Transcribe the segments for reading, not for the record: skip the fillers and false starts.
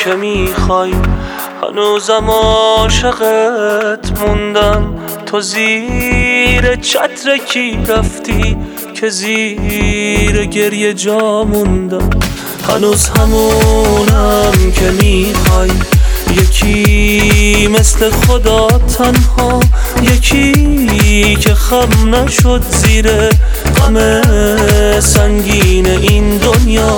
که میخوای، هنوزم عاشقت موندم. تو زیر چتر کی رفتی که زیر گریه جا موندم؟ هنوز همونم که میخوای، یکی مثل خدا تنها، یکی که خم نشد زیر غم سنگین این دنیا.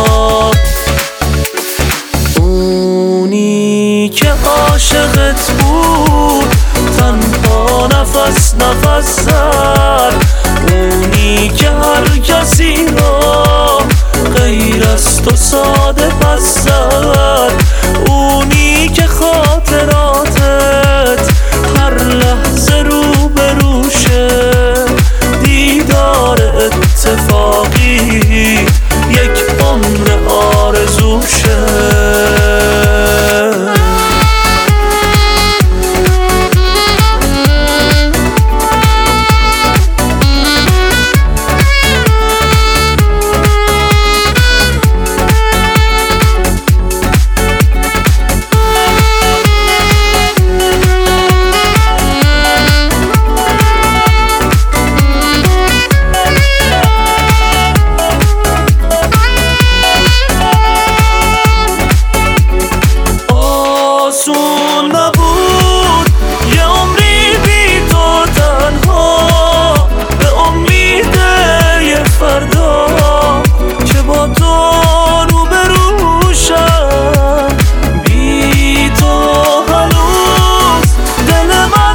اونی که عاشقت بود تنها نفس نفس زد، اونی که هر کسی را غیر از تو ساده پس زد، اونی که خاطراتت هر لحظه رو به روشه، دیدار اتفاقی یک عمر آرزوشه. آسون نبود یه عمری بی تو تنها، به امید یه فردا که با تو روبروشم. بی تو هنوز دل من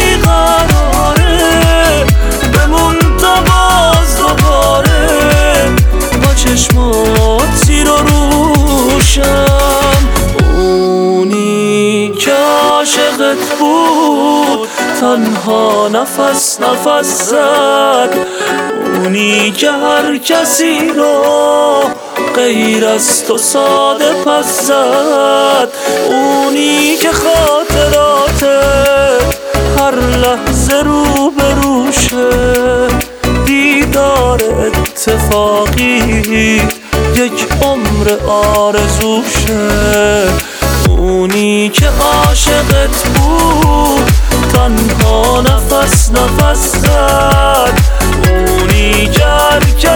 بیقراره، بمون تا باز دوباره با چشمات زیر و روشم. که عاشقت بود تنها نفس نفس زد، اونی که هر کسی رو غیر از تو ساده پس زد، اونی که خاطرات هر لحظه رو به روشه، دیدار اتفاقی یک عمر آرزوشه. اونی که عاشقت بود تنها نفس نفس زد، اونی که هر